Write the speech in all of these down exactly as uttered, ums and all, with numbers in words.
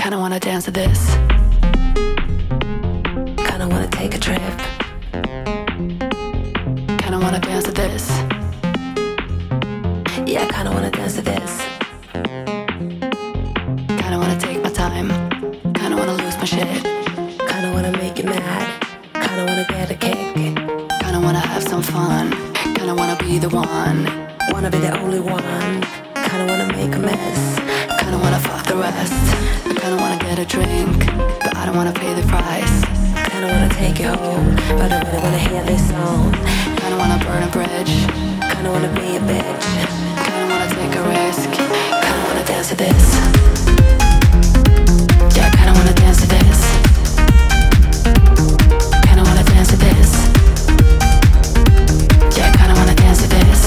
Kinda wanna dance to this. Kinda wanna take a trip. Kinda wanna dance to this. Yeah, I kinda wanna dance to this. Kinda wanna take my time. Kinda wanna lose my shit. Kinda wanna make you mad. Kinda wanna get a kick. Kinda wanna have some fun. Kinda wanna be the one. Wanna be the only one. Kinda wanna make a mess. Kinda wanna fuck the rest. I kinda wanna get a drink, but I don't wanna pay the price. Kinda wanna take you home, but I really wanna hear this song. Kinda wanna burn a bridge. Kinda wanna be a bitch. Kinda wanna take a risk. Kinda wanna dance to this. Yeah, kinda wanna dance to this. Kinda wanna dance to this. Yeah, kinda wanna dance to this.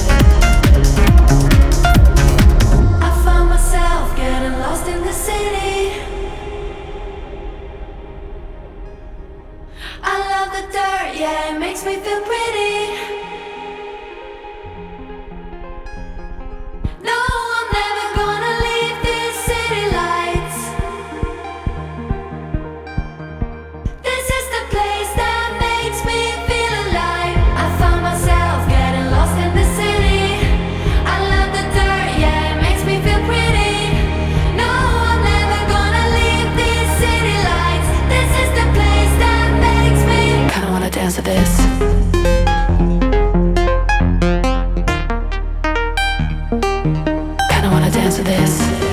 I found myself getting lost in the city. I love the dirt, yeah, it makes me feel pretty. No, I'm never gonna leave these city lights. This is the place that makes me feel alive. I found myself getting lost in the city. I love the dirt, yeah, it makes me feel pretty. No, I'm never gonna leave these city lights. This is the place that makes me kinda wanna dance to this. Kinda wanna dance to this.